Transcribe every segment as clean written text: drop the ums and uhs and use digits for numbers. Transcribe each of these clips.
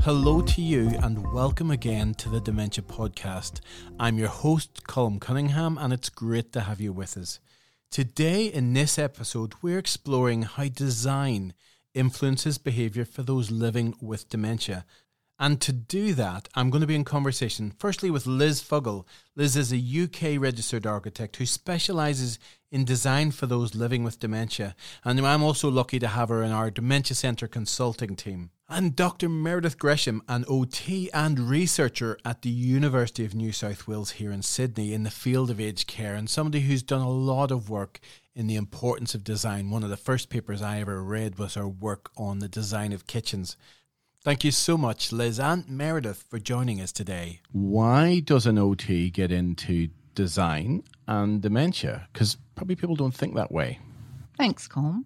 Hello to you and welcome again to the Dementia Podcast. I'm your host, Colm Cunningham, and it's great to have you with us. Today in this episode, we're exploring how design influences behaviour for those living with dementia. And to do that, I'm going to be in conversation firstly with Liz Fuggle. Liz is a UK registered architect who specialises in design for those living with dementia. And I'm also lucky to have her in our Dementia Centre consulting team. And Dr. Meredith Gresham, an OT and researcher at the University of New South Wales here in Sydney in the field of aged care, and somebody who's done a lot of work in the importance of design. One of the first papers I ever read was her work on the design of kitchens. Thank you so much, Liz and Meredith, for joining us today. Why does an OT get into design and dementia? Because probably people don't think that way. Thanks, Colm.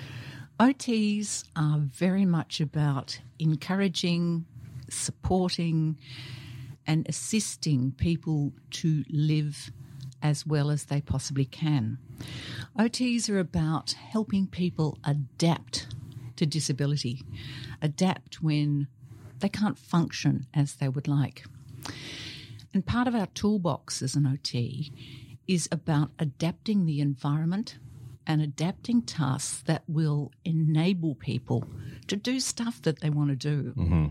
OTs are very much about encouraging, supporting and assisting people to live as well as they possibly can. OTs are about helping people adapt to disability, adapt when they can't function as they would like. And part of our toolbox as an OT is about adapting the environment and adapting tasks that will enable people to do stuff that they want to do. Mm-hmm.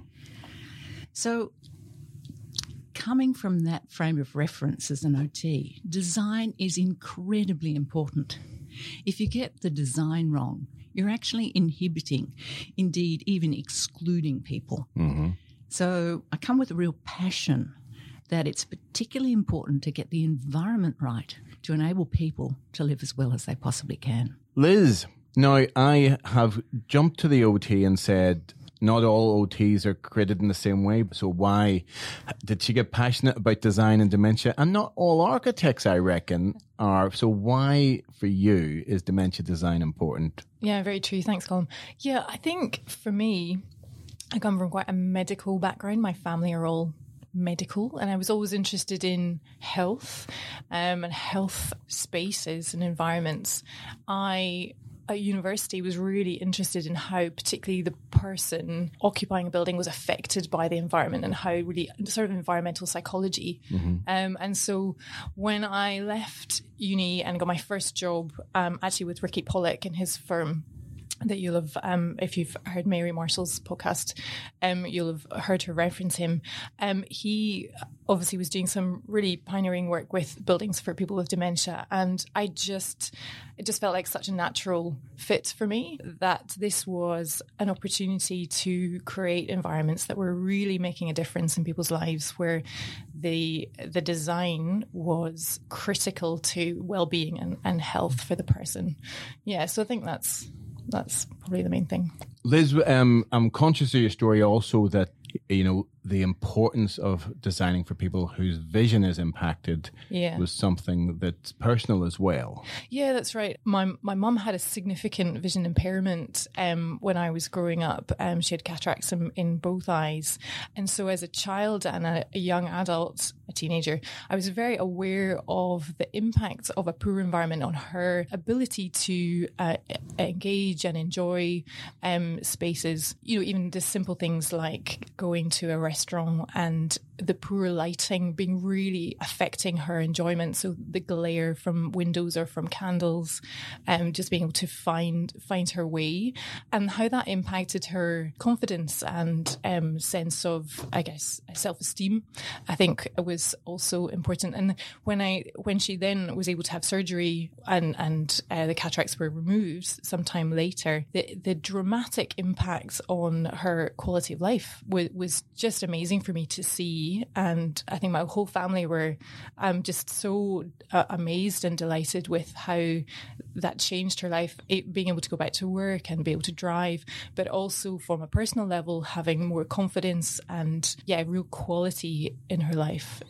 So coming from that frame of reference as an OT, design is incredibly important. If you get the design wrong, you're actually inhibiting, indeed even excluding people. Mm-hmm. So I come with a real passion that it's particularly important to get the environment right to enable people to live as well as they possibly can. Liz, now I have jumped to the OT and said not all OTs are created in the same way. So why did she get passionate about design and dementia? And not all architects, I reckon, are. So why, for you, is dementia design important? Yeah, very true. Thanks, Colm. Yeah, I think for me, I come from quite a medical background. My family are all medical, and I was always interested in health and health spaces and environments. I at university was really interested in how particularly the person occupying a building was affected by the environment and how really sort of environmental psychology. Mm-hmm. And so when I left uni and got my first job actually with Ricky Pollock and his firm, that you'll have, if you've heard Mary Marshall's podcast, you'll have heard her reference him. He obviously was doing some really pioneering work with buildings for people with dementia, and it just felt like such a natural fit for me that this was an opportunity to create environments that were really making a difference in people's lives, where the design was critical to well-being and health for the person. Yeah, so I think that's probably the main thing. Liz, I'm conscious of your story also that, you know, the importance of designing for people whose vision is impacted was something that's personal as well. Yeah, that's right. My mum had a significant vision impairment when I was growing up. She had cataracts in both eyes. And so as a child and a young adult, a teenager, I was very aware of the impact of a poor environment on her ability to engage and enjoy spaces. You know, even the simple things like going to a restaurant and the poor lighting being really affecting her enjoyment. So the glare from windows or from candles, just being able to find her way, and how that impacted her confidence and sense of, I guess, self-esteem, I think it was also important. And when she then was able to have surgery and the cataracts were removed sometime later, the dramatic impact on her quality of life was just amazing for me to see. And I think my whole family were just so amazed and delighted with how that changed her life, being able to go back to work and be able to drive, but also from a personal level, having more confidence and, real quality in her life.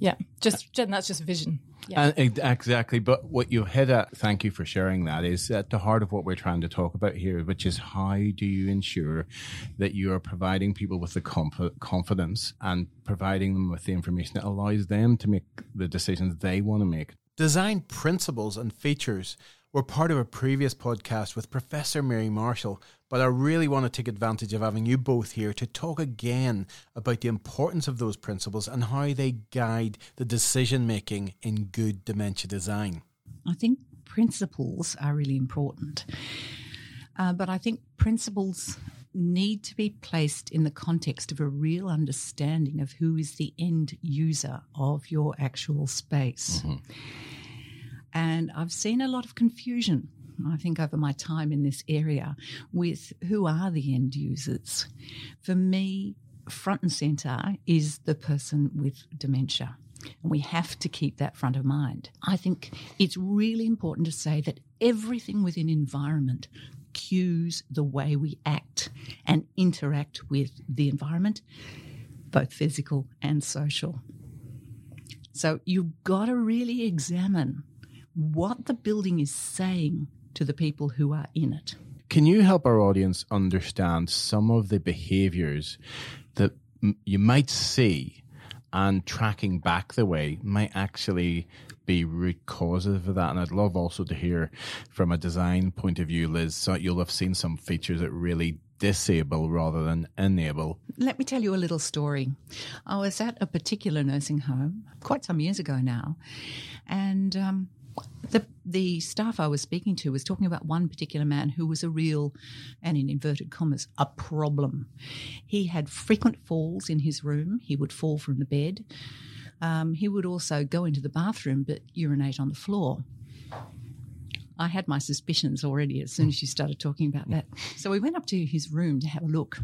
That's just vision. Yeah. Exactly. But what you hit at, thank you for sharing that, is at the heart of what we're trying to talk about here, which is how do you ensure that you are providing people with the confidence and providing them with the information that allows them to make the decisions they want to make. Design principles and features We're part of a previous podcast with Professor Mary Marshall, but I really want to take advantage of having you both here to talk again about the importance of those principles and how they guide the decision-making in good dementia design. I think principles are really important, but I think principles need to be placed in the context of a real understanding of who is the end user of your actual space. Mm-hmm. And I've seen a lot of confusion, I think, over my time in this area with who are the end users. For me, front and centre is the person with dementia. And we have to keep that front of mind. I think it's really important to say that everything within environment cues the way we act and interact with the environment, both physical and social. So you've got to really examine what the building is saying to the people who are in it. Can you help our audience understand some of the behaviours that you might see, and tracking back the way might actually be root causes of that? And I'd love also to hear from a design point of view, Liz, so you'll have seen some features that really disable rather than enable. Let me tell you a little story. I was at a particular nursing home quite some years ago now, and the staff I was speaking to was talking about one particular man who was a real, and in inverted commas, a problem. He had frequent falls in his room. He would fall from the bed. He would also go into the bathroom but urinate on the floor. I had my suspicions already as soon as she started talking about that. So we went up to his room to have a look.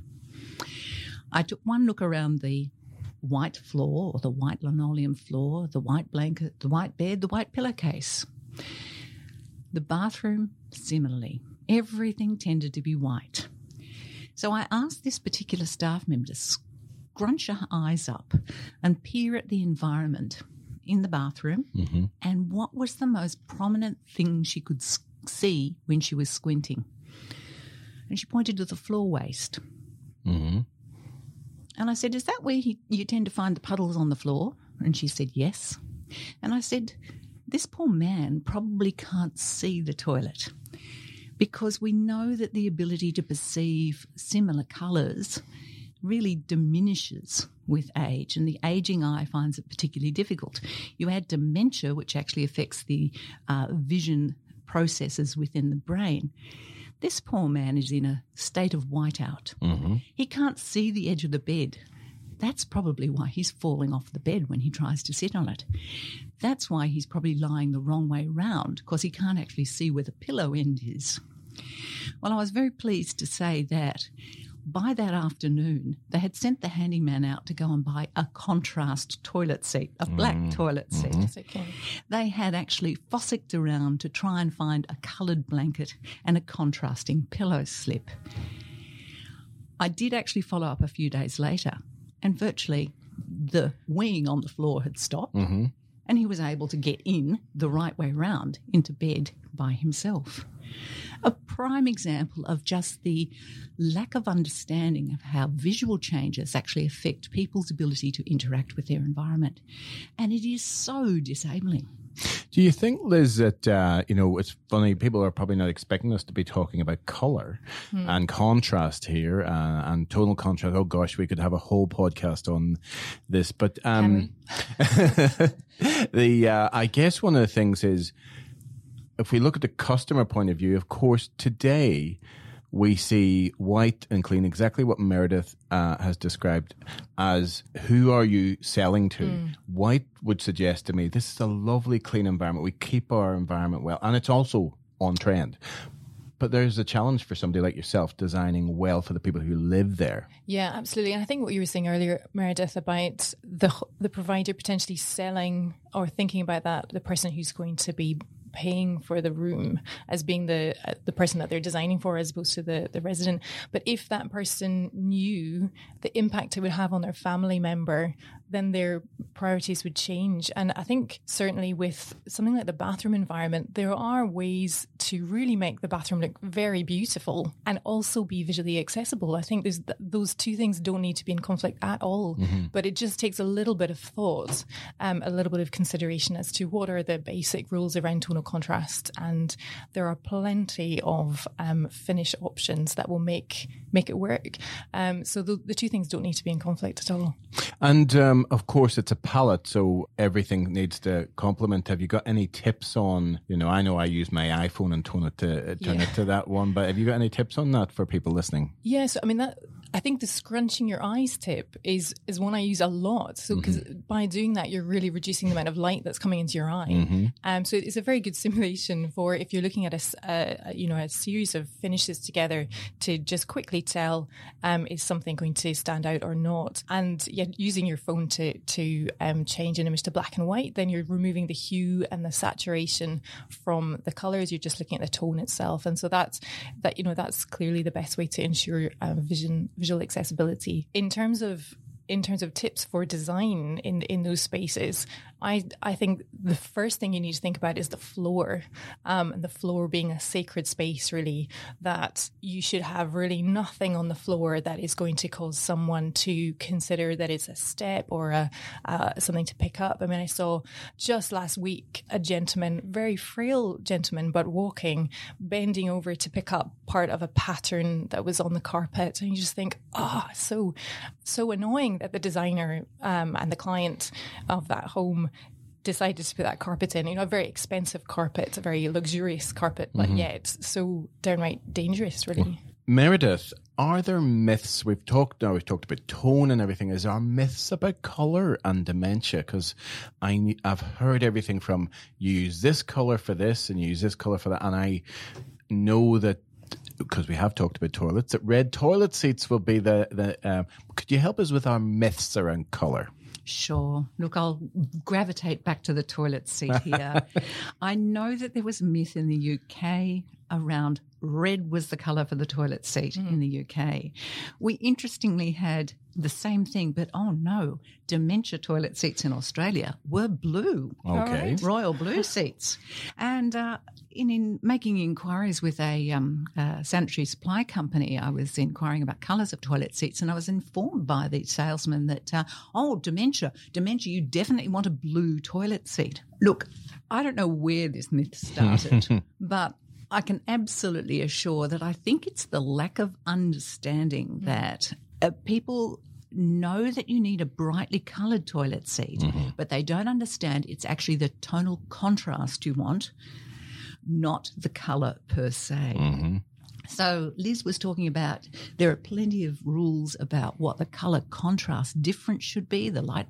I took one look around the white floor, or the white linoleum floor, the white blanket, the white bed, the white pillowcase. The bathroom, similarly. Everything tended to be white. So I asked this particular staff member to scrunch her eyes up and peer at the environment in the bathroom, mm-hmm. and what was the most prominent thing she could see when she was squinting. And she pointed to the floor waste. Mm-hmm. And I said, is that where you tend to find the puddles on the floor? And she said, yes. And I said, this poor man probably can't see the toilet, because we know that the ability to perceive similar colours really diminishes with age, and the ageing eye finds it particularly difficult. You add dementia, which actually affects the vision processes within the brain. This poor man is in a state of whiteout. Mm-hmm. He can't see the edge of the bed. That's probably why he's falling off the bed when he tries to sit on it. That's why he's probably lying the wrong way round, because he can't actually see where the pillow end is. Well, I was very pleased to say that by that afternoon, they had sent the handyman out to go and buy a contrast toilet seat, a black toilet seat. Yes, okay. They had actually fossicked around to try and find a coloured blanket and a contrasting pillow slip. I did actually follow up a few days later, and virtually the weeing on the floor had stopped, mm-hmm. and he was able to get in the right way round into bed by himself. A prime example of just the lack of understanding of how visual changes actually affect people's ability to interact with their environment. And it is so disabling. Do you think, Liz, that, it's funny, people are probably not expecting us to be talking about colour and contrast here and tonal contrast. Oh, gosh, we could have a whole podcast on this. But I guess one of the things is, if we look at the customer point of view, of course, today we see white and clean, exactly what Meredith has described as who are you selling to. White would suggest to me, this is a lovely, clean environment. We keep our environment well, and it's also on trend. But there's a challenge for somebody like yourself designing well for the people who live there. Yeah, absolutely. And I think what you were saying earlier, Meredith, about the provider potentially selling or thinking about that, the person who's going to be paying for the room as being the person that they're designing for, as opposed to the resident. But if that person knew the impact it would have on their family member then their priorities would change. And I think certainly with something like the bathroom environment, there are ways to really make the bathroom look very beautiful and also be visually accessible. I think those two things don't need to be in conflict at all, but it just takes a little bit of thought, a little bit of consideration as to what are the basic rules around tonal contrast. And there are plenty of finish options that will make it work. So the two things don't need to be in conflict at all. And of course, it's a palette, so everything needs to complement. Have you got any tips on, I know I use my iPhone and turn it to that one, but have you got any tips on that for people listening? Yes, I mean, I think the scrunching your eyes tip is one I use a lot. So because by doing that, you're really reducing the amount of light that's coming into your eye. So it's a very good simulation for if you're looking at a series of finishes together to just quickly tell is something going to stand out or not. And using your phone to change an image to black and white, then you're removing the hue and the saturation from the colors. You're just looking at the tone itself. And so that's clearly the best way to ensure visual accessibility. In terms of tips for design in those spaces, I think the first thing you need to think about is the floor. The floor being a sacred space, really, that you should have really nothing on the floor that is going to cause someone to consider that it's a step or something to pick up. I mean, I saw just last week a gentleman, very frail gentleman, but walking, bending over to pick up part of a pattern that was on the carpet. And you just think, so annoying that the designer and the client of that home decided to put that carpet in, a very expensive carpet, a very luxurious carpet, but yet so downright dangerous, really. Meredith, are there myths? We've talked about tone and everything. Is there myths about colour and dementia? Because I've heard everything from use this colour for this and use this colour for that, and I know that, because we have talked about toilets, that red toilet seats will be the could you help us with our myths around colour? Sure. Look, I'll gravitate back to the toilet seat here. I know that there was a myth in the UK around red was the colour for the toilet seat in the UK. We interestingly had the same thing, but dementia toilet seats in Australia were blue. Okay. Royal blue seats. And in making inquiries with a sanitary supply company, I was inquiring about colours of toilet seats, and I was informed by the salesman that, dementia, you definitely want a blue toilet seat. Look, I don't know where this myth started, but I can absolutely assure that I think it's the lack of understanding that people know that you need a brightly coloured toilet seat, but they don't understand it's actually the tonal contrast you want, not the colour per se. So Liz was talking about there are plenty of rules about what the colour contrast difference should be, the light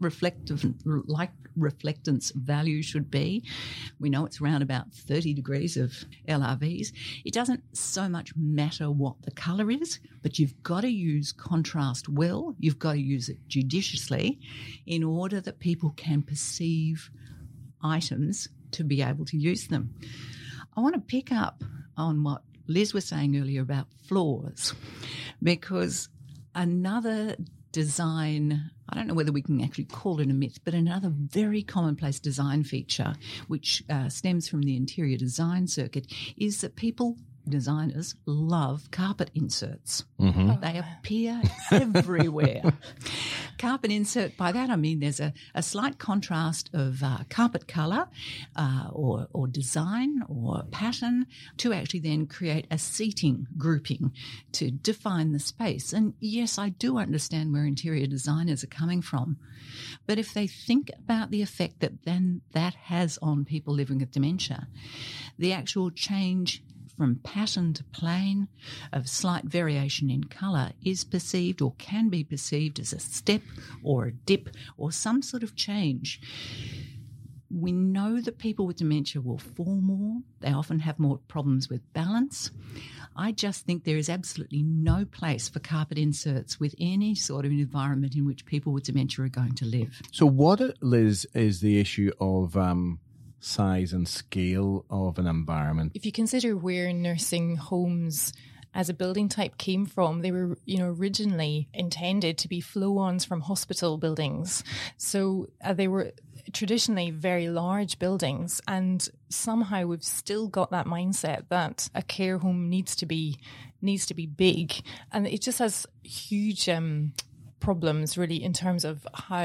reflectance value should be. We know it's around about 30 degrees of LRVs. It doesn't so much matter what the colour is, but you've got to use contrast well. You've got to use it judiciously in order that people can perceive items to be able to use them. I want to pick up on what Liz was saying earlier about floors, because another design, I don't know whether we can actually call it a myth, but another very commonplace design feature which stems from the interior design circuit is that designers love carpet inserts. They appear everywhere. Carpet insert, by that I mean there's a slight contrast of carpet colour or design or pattern to actually then create a seating grouping to define the space. And yes, I do understand where interior designers are coming from. But if they think about the effect that then that has on people living with dementia, the actual change from pattern to plain of slight variation in colour is perceived or can be perceived as a step or a dip or some sort of change. We know that people with dementia will fall more. They often have more problems with balance. I just think there is absolutely no place for carpet inserts with any sort of environment in which people with dementia are going to live. So what, Liz, is the issue of size and scale of an environment? If you consider where nursing homes as a building type came from. They were, originally intended to be flow-ons from hospital buildings. So they were traditionally very large buildings, and somehow we've still got that mindset that a care home needs to be big, and it just has huge problems really in terms of how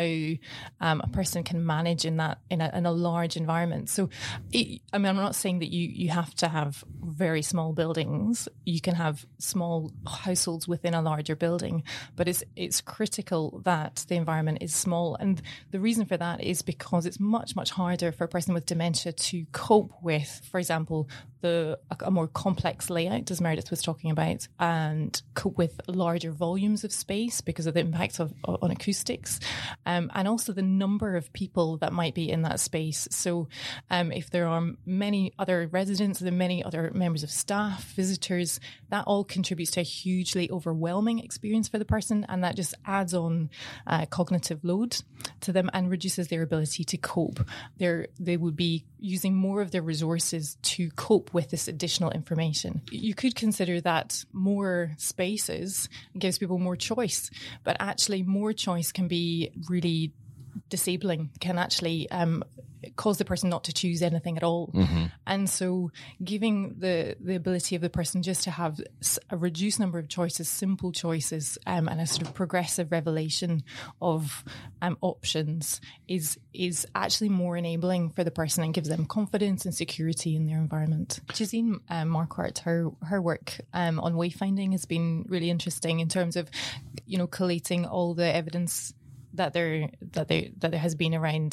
a person can manage in a large environment. So I'm not saying that you have to have very small buildings. You can have small households within a larger building, but it's critical that the environment is small. And the reason for that is because it's much, much harder for a person with dementia to cope with, for example, a more complex layout, as Meredith was talking about, and cope with larger volumes of space because of the impact on acoustics, and also the number of people that might be in that space. So if there are many other residents, there are many other members of staff, visitors, that all contributes to a hugely overwhelming experience for the person, and that just adds on cognitive load to them and reduces their ability to cope. They would be using more of their resources to cope with this additional information. You could consider that more spaces gives people more choice, but actually more choice can be really disabling, can actually cause the person not to choose anything at all. Mm-hmm. And so giving the ability of the person just to have a reduced number of choices, simple choices, and a sort of progressive revelation of options is actually more enabling for the person and gives them confidence and security in their environment. Jazine Marquardt, her work on wayfinding has been really interesting in terms of, collating all the evidence that there has been around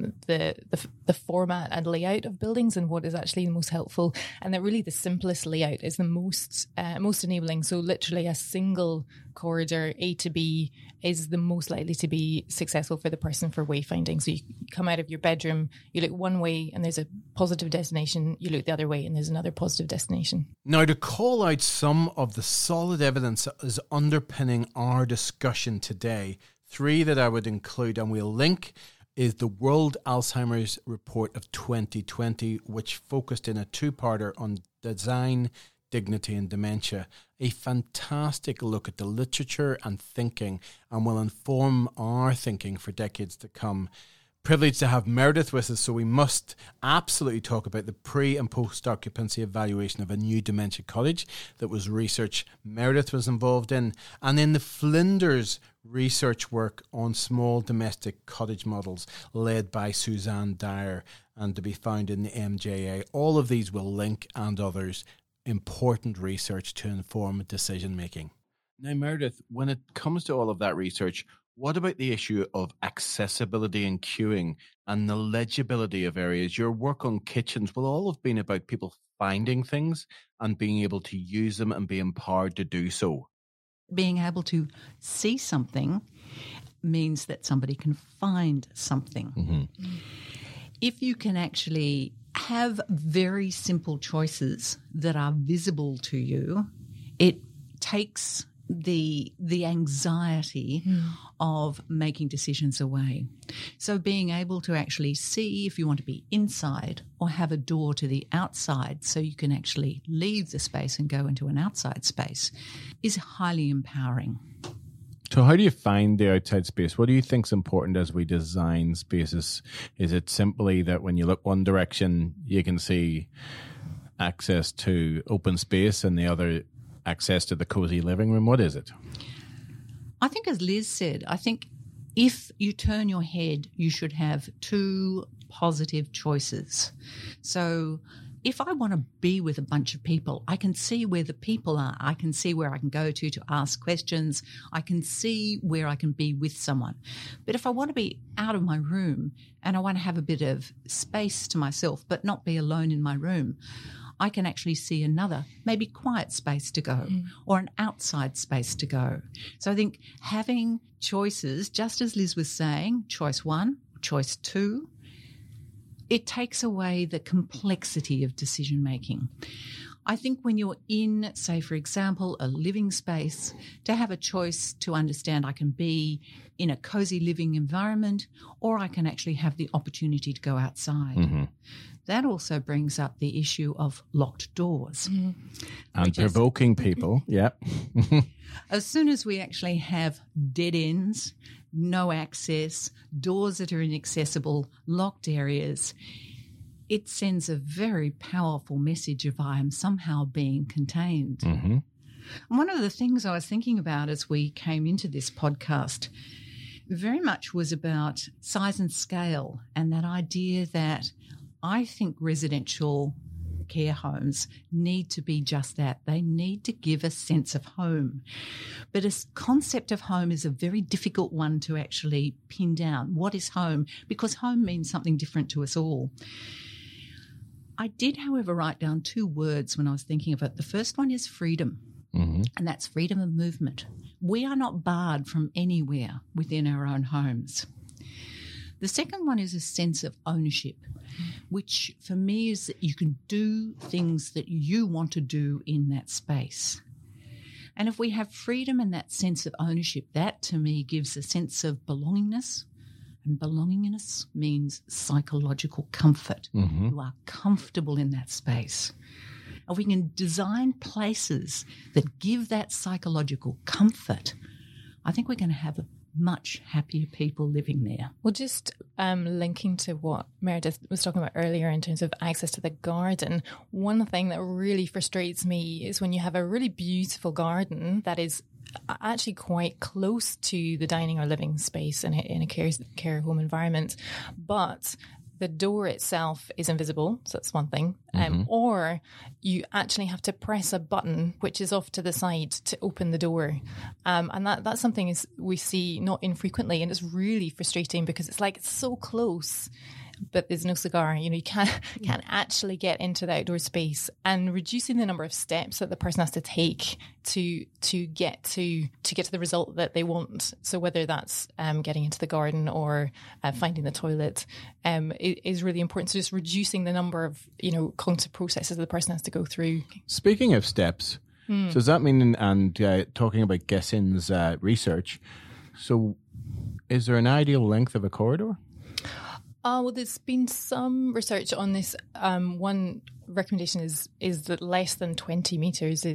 the format and layout of buildings and what is actually the most helpful, and that really the simplest layout is the most enabling. So literally a single corridor A to B is the most likely to be successful for the person for wayfinding. So you come out of your bedroom, you look one way and there's a positive destination, you look the other way and there's another positive destination. Now, to call out some of the solid evidence that is underpinning our discussion today, 3 that I would include and we'll link is the World Alzheimer's Report of 2020, which focused in a 2-parter on design, dignity and dementia. A fantastic look at the literature and thinking, and will inform our thinking for decades to come. Privileged to have Meredith with us, so we must absolutely talk about the pre- and post-occupancy evaluation of a new dementia cottage that was research Meredith was involved in, and then the Flinders research work on small domestic cottage models led by Suzanne Dyer and to be found in the MJA. All of these will link, and others, important research to inform decision making. Now, Meredith, when it comes to all of that research, what about the issue of accessibility and queuing and the legibility of areas? Your work on kitchens will all have been about people finding things and being able to use them and be empowered to do so. Being able to see something means that somebody can find something. Mm-hmm. If you can actually have very simple choices that are visible to you, it takes the anxiety of making decisions away. So being able to actually see if you want to be inside or have a door to the outside so you can actually leave the space and go into an outside space is highly empowering. So how do you find the outside space? What do you think is important as we design spaces? Is it simply that when you look one direction, you can see access to open space and the other access to the cozy living room? What is it? I think, as Liz said, I think if you turn your head, you should have 2 positive choices. So if I want to be with a bunch of people, I can see where the people are. I can see where I can go to ask questions. I can see where I can be with someone. But if I want to be out of my room and I want to have a bit of space to myself but not be alone in my room, I can actually see another, maybe quiet space to go or an outside space to go. So I think having choices, just as Liz was saying, choice 1, choice 2, it takes away the complexity of decision making. I think when you're in, say, for example, a living space, to have a choice to understand I can be in a cozy living environment or I can actually have the opportunity to go outside. Mm-hmm. That also brings up the issue of locked doors. Mm-hmm. And provoking people, yeah. As soon as we actually have dead ends, no access, doors that are inaccessible, locked areas, it sends a very powerful message of I am somehow being contained. Mm-hmm. And one of the things I was thinking about as we came into this podcast very much was about size and scale, and that idea that I think residential care homes need to be just that. They need to give a sense of home. But a concept of home is a very difficult one to actually pin down. What is home? Because home means something different to us all. I did, however, write down 2 words when I was thinking of it. The first one is freedom, and that's freedom of movement. We are not barred from anywhere within our own homes. The second one is a sense of ownership, which for me is that you can do things that you want to do in that space. And if we have freedom and that sense of ownership, that to me gives a sense of belongingness. And belongingness means psychological comfort. Mm-hmm. You are comfortable in that space. If we can design places that give that psychological comfort, I think we're going to have much happier people living there. Well, just linking to what Meredith was talking about earlier in terms of access to the garden, one thing that really frustrates me is when you have a really beautiful garden that is actually quite close to the dining or living space in a care home environment, but the door itself is invisible, so that's one thing. Or you actually have to press a button, which is off to the side, to open the door. And that's something we see not infrequently, and it's really frustrating because it's like it's so close, but there's no cigar. You can't actually get into the outdoor space, and reducing the number of steps that the person has to take to get to the result that they want. So whether that's getting into the garden or finding the toilet is really important. So just reducing the number of cognitive processes the person has to go through. Speaking of steps, so does that mean, and talking about Gessen's research, so is there an ideal length of a corridor? Well, there's been some research on this. One recommendation is that less than 20 meters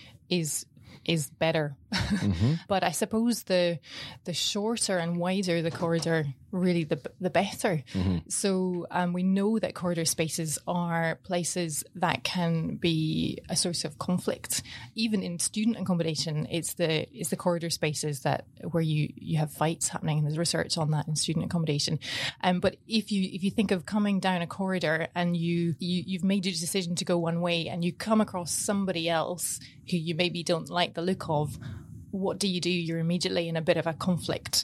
is better. Mm-hmm. But I suppose the shorter and wider the corridor, really the better. Mm-hmm. So we know that corridor spaces are places that can be a source of conflict. Even in student accommodation, it's the corridor spaces where you have fights happening. There's research on that in student accommodation. But if you think of coming down a corridor and you've made your decision to go one way and you come across somebody else who you maybe don't like the look of, what do? You're immediately in a bit of a conflict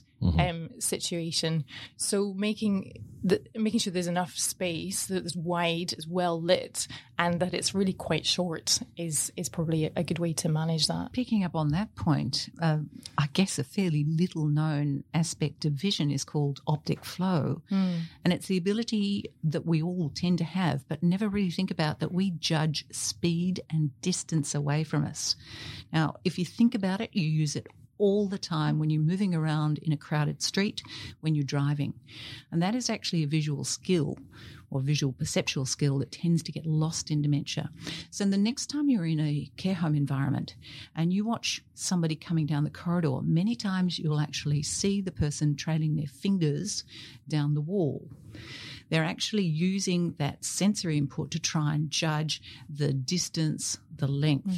situation. So making sure there's enough space, that it's wide, it's well lit, and that it's really quite short is probably a good way to manage that. Picking up on that point, I guess a fairly little known aspect of vision is called optic flow. And it's the ability that we all tend to have, but never really think about, that we judge speed and distance away from us. Now, if you think about it, you use it all the time when you're moving around in a crowded street, when you're driving. And that is actually a visual skill or visual perceptual skill that tends to get lost in dementia. So the next time you're in a care home environment and you watch somebody coming down the corridor, many times you'll actually see the person trailing their fingers down the wall. They're actually using that sensory input to try and judge the distance, the length.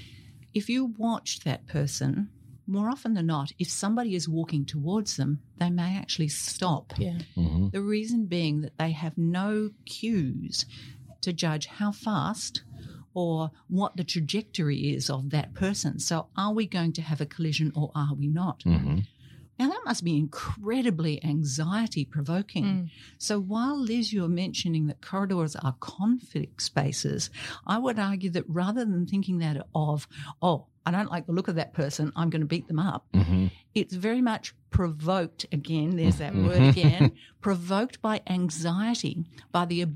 If you watch that person, more often than not, if somebody is walking towards them, they may actually stop. Yeah. Mm-hmm. The reason being that they have no cues to judge how fast or what the trajectory is of that person. So are we going to have a collision or are we not? Mm-hmm. Now, that must be incredibly anxiety-provoking. So while, Liz, you're mentioning that corridors are conflict spaces, I would argue that rather than thinking that of, I don't like the look of that person, I'm going to beat them up, it's very much provoked, again, there's that word again, provoked by anxiety, by the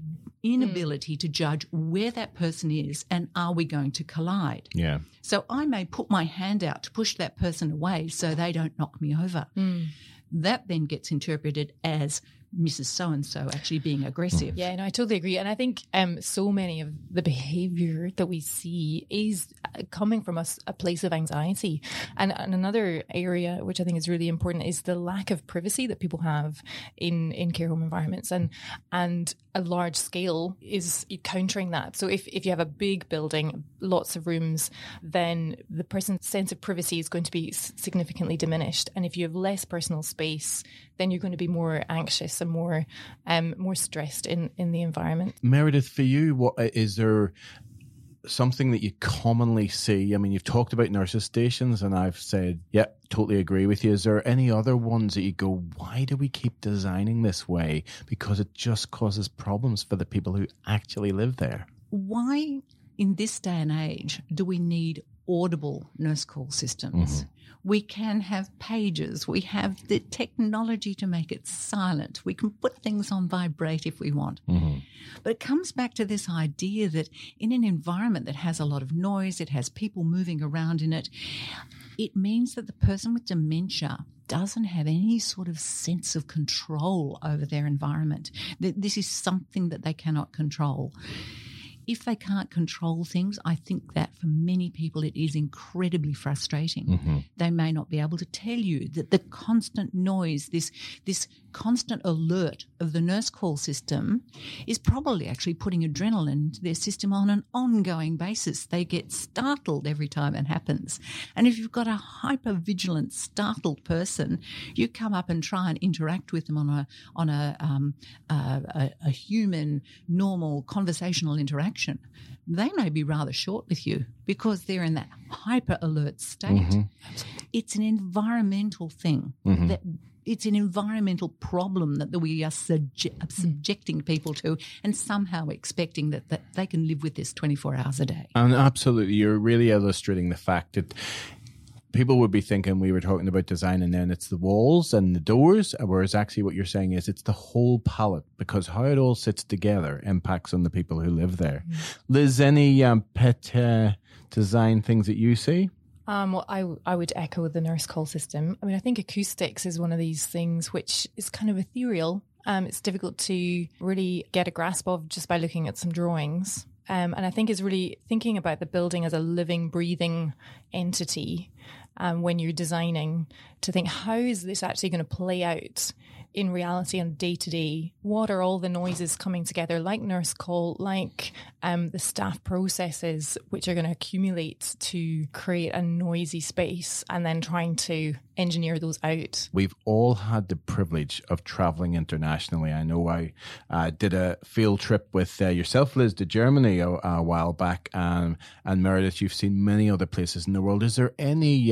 inability to judge where that person is and are we going to collide. Yeah. So I may put my hand out to push that person away so they don't knock me over. That then gets interpreted as Mrs. So-and-so actually being aggressive. Yeah, no, I totally agree. And I think so many of the behaviour that we see is coming from a place of anxiety. And another area which I think is really important is the lack of privacy that people have in care home environments. And a large scale is countering that. So if you have a big building, lots of rooms, then the person's sense of privacy is going to be significantly diminished. And if you have less personal space, then you're going to be more anxious and more stressed in the environment. Meredith, for you, what is there something that you commonly see? I mean, you've talked about nurses' stations, and I've said, yeah, totally agree with you. Is there any other ones that you go, why do we keep designing this way? Because it just causes problems for the people who actually live there. Why, in this day and age, do we need audible nurse call systems? We can have pages. We have the technology to make it silent. We can put things on vibrate if we want. But it comes back to this idea that in an environment that has a lot of noise, it has people moving around in it, it means that the person with dementia doesn't have any sort of sense of control over their environment. This is something that they cannot control. If they can't control things, I think that for many people it is incredibly frustrating. They may not be able to tell you that the constant noise, this constant alert of the nurse call system is probably actually putting adrenaline into their system on an ongoing basis. They get startled every time it happens. And if you've got a hyper-vigilant, startled person, you come up and try and interact with them on a human, normal, conversational interaction. They may be rather short with you because they're in that hyper alert state. It's an environmental thing. It's an environmental problem that we are subjecting people to and somehow expecting that they can live with this 24 hours a day. And absolutely, you're really illustrating the fact that people would be thinking we were talking about design and then it's the walls and the doors, whereas actually what you're saying is it's the whole palette, because how it all sits together impacts on the people who live there. Liz, any pet design things that you see? Well, I would echo the nurse call system. I mean, I think acoustics is one of these things which is kind of ethereal. It's difficult to really get a grasp of just by looking at some drawings. And I think is really thinking about the building as a living, breathing entity when you're designing, to think, how is this actually going to play out in reality on day-to-day? What are all the noises coming together, like nurse call, like the staff processes, which are going to accumulate to create a noisy space, and then trying to engineer those out? We've all had the privilege of traveling internationally. I know I did a field trip with yourself, Liz, to Germany a while back, and Meredith, you've seen many other places in the world. Is there any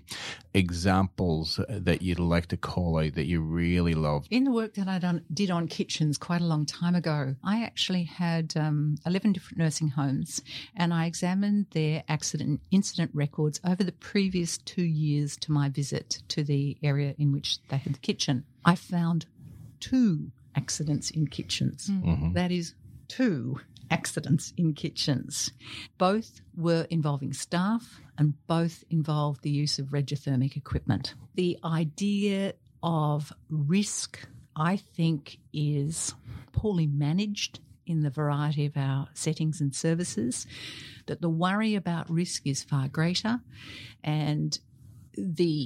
examples that you'd like to call out that you really loved? In the work that I did on kitchens quite a long time ago, I actually had 11 different nursing homes, and I examined their accident incident records over the previous 2 years to my visit to the area in which they had the kitchen. I found 2 accidents in kitchens. That is 2 accidents in kitchens. Both were involving staff and both involved the use of radiothermic equipment. The idea of risk, I think, is poorly managed in the variety of our settings and services, that the worry about risk is far greater, and the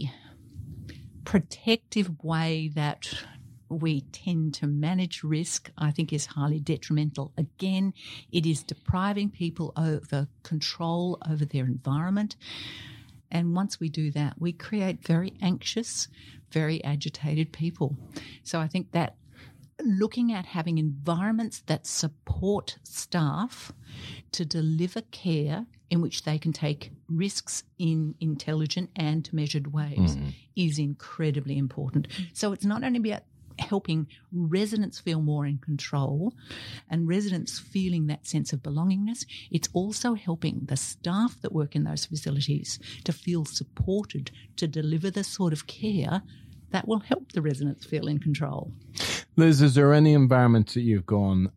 protective way that we tend to manage risk, I think, is highly detrimental. Again, it is depriving people of control over their environment. And once we do that, we create very anxious, very agitated people. So I think that looking at having environments that support staff to deliver care in which they can take risks in intelligent and measured ways is incredibly important. So it's not only about helping residents feel more in control and residents feeling that sense of belongingness, it's also helping the staff that work in those facilities to feel supported to deliver the sort of care that will help the residents feel in control. Liz, is there any environment that you've gone,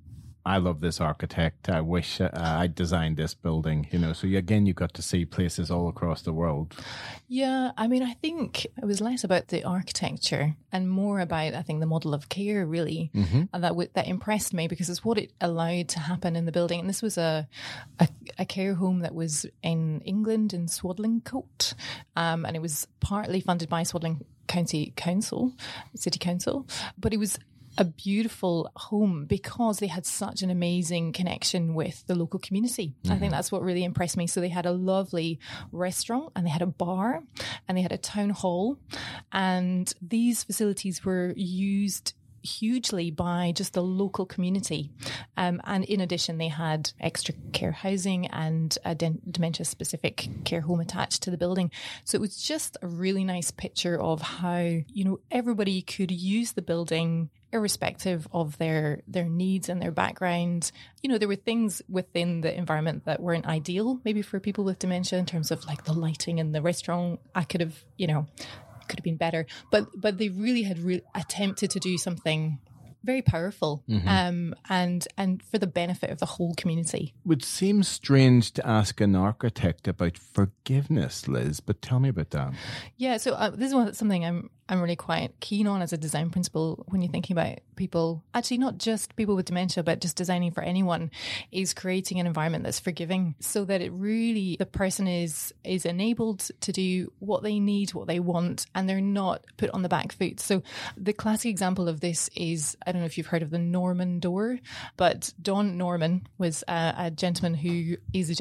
I love this architect. I wish I designed this building, So you got to see places all across the world. Yeah, I mean, I think it was less about the architecture and more about, I think, the model of care, really. Mm-hmm. And that impressed me because it's what it allowed to happen in the building. And this was a care home that was in England, in Swadlincote. And it was partly funded by Swadling County Council, City Council. But it was a beautiful home because they had such an amazing connection with the local community. Mm-hmm. I think that's what really impressed me. So they had a lovely restaurant and they had a bar and they had a town hall, and these facilities were used hugely by just the local community. And in addition, they had extra care housing and a dementia-specific care home attached to the building. So it was just a really nice picture of how, everybody could use the building irrespective of their needs and their background. There were things within the environment that weren't ideal, maybe for people with dementia, in terms of like the lighting in the restaurant. I could have, could have been better, but they really had attempted to do something very powerful, mm-hmm. and for the benefit of the whole community. It would seem strange to ask an architect about forgiveness, Liz, but tell me about that. Yeah, so this is something I'm really quite keen on as a design principle when you're thinking about people, actually not just people with dementia, but just designing for anyone, is creating an environment that's forgiving so that it really, the person is enabled to do what they need, what they want, and they're not put on the back foot. So the classic example of this is, I don't know if you've heard of the Norman door, but Don Norman was a gentleman who's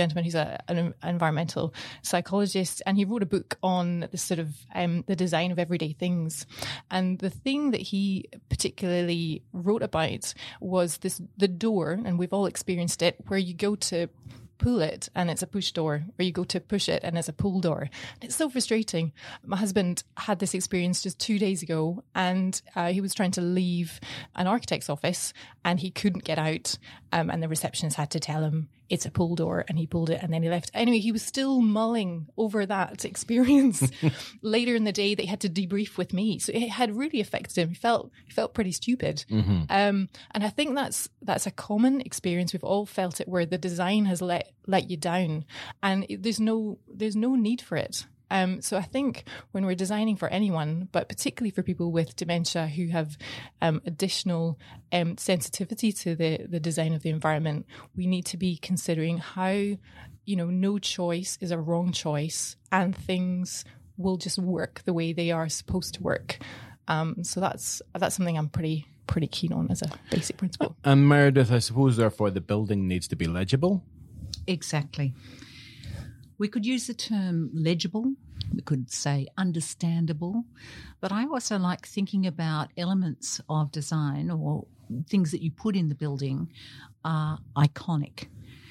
an environmental psychologist, and he wrote a book on the sort of the design of everyday things. And the thing that he particularly wrote about was the door, and we've all experienced it, where you go to pull it and it's a push door, or you go to push it and it's a pull door. And it's so frustrating. My husband had this experience just 2 days ago, and he was trying to leave an architect's office and he couldn't get out, and the receptionist had to tell him it's a pull door, and he pulled it and then he left. Anyway, he was still mulling over that experience. Later in the day, they had to debrief with me. So it had really affected him. He felt pretty stupid. Mm-hmm. And I think that's a common experience. We've all felt it, where the design has let you down, and there's no need for it. So I think when we're designing for anyone, but particularly for people with dementia who have additional sensitivity to the design of the environment, we need to be considering how, no choice is a wrong choice, and things will just work the way they are supposed to work. So that's something I'm pretty keen on as a basic principle. And Meredith, I suppose, therefore, the building needs to be legible? Exactly. We could use the term legible, we could say understandable, but I also like thinking about elements of design or things that you put in the building are iconic.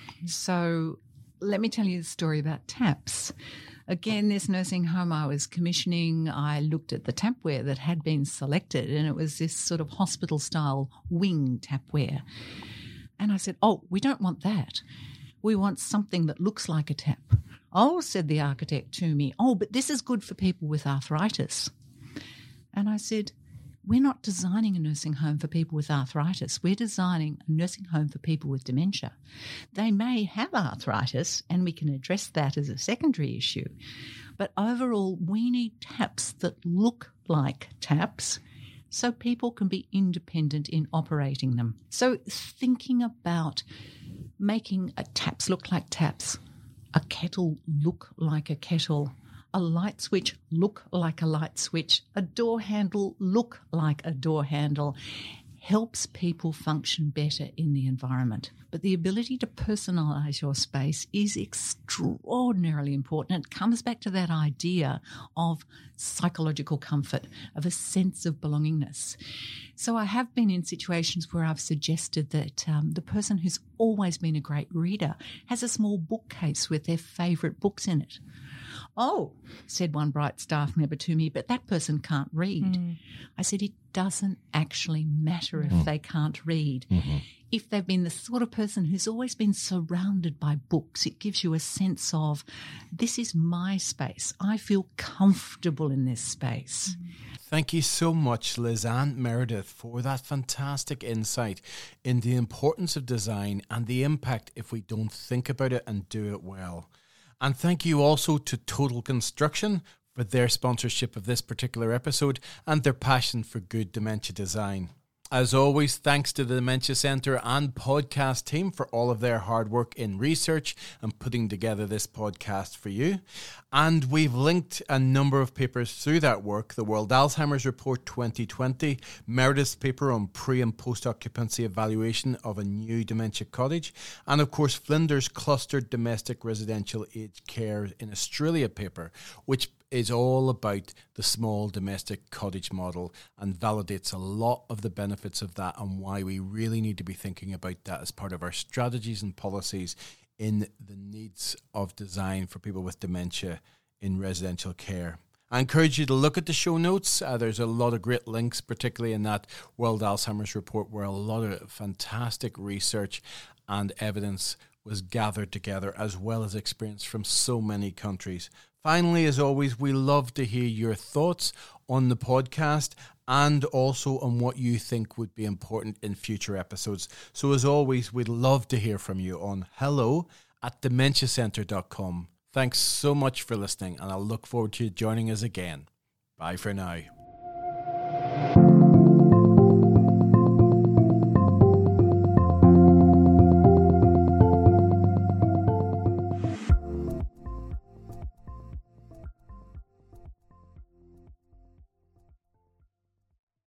So let me tell you the story about taps. Again, this nursing home I was commissioning, I looked at the tapware that had been selected, and it was this sort of hospital-style wing tapware. And I said, we don't want that. We want something that looks like a tap. Oh, said the architect to me, but this is good for people with arthritis. And I said, we're not designing a nursing home for people with arthritis. We're designing a nursing home for people with dementia. They may have arthritis, and we can address that as a secondary issue. But overall, we need taps that look like taps, so people can be independent in operating them. So thinking about making taps look like taps, a kettle look like a kettle, a light switch look like a light switch, a door handle look like a door handle, helps people function better in the environment. But the ability to personalise your space is extraordinarily important. It comes back to that idea of psychological comfort, of a sense of belongingness. So I have been in situations where I've suggested that the person who's always been a great reader has a small bookcase with their favourite books in it. Oh, said one bright staff member to me, but that person can't read. I said, it doesn't actually matter if they can't read. Mm-hmm. If they've been the sort of person who's always been surrounded by books, it gives you a sense of, this is my space. I feel comfortable in this space. Thank you so much, Lizanne Meredith, for that fantastic insight into the importance of design and the impact if we don't think about it and do it well. And thank you also to Total Construction for their sponsorship of this particular episode and their passion for good dementia design. As always, thanks to the Dementia Centre and podcast team for all of their hard work in research and putting together this podcast for you. And we've linked a number of papers through that work: the World Alzheimer's Report 2020, Meredith's paper on pre- and post-occupancy evaluation of a new dementia cottage, and of course Flinders Clustered Domestic Residential Aged Care in Australia paper, which is all about the small domestic cottage model and validates a lot of the benefits of that and why we really need to be thinking about that as part of our strategies and policies in the needs of design for people with dementia in residential care. I encourage you to look at the show notes. There's a lot of great links, particularly in that World Alzheimer's Report, where a lot of fantastic research and evidence was gathered together, as well as experience from so many countries. Finally, as always, we love to hear your thoughts on the podcast and also on what you think would be important in future episodes. So as always, we'd love to hear from you on hello@dementiacentre.com. Thanks so much for listening, and I'll look forward to you joining us again. Bye for now.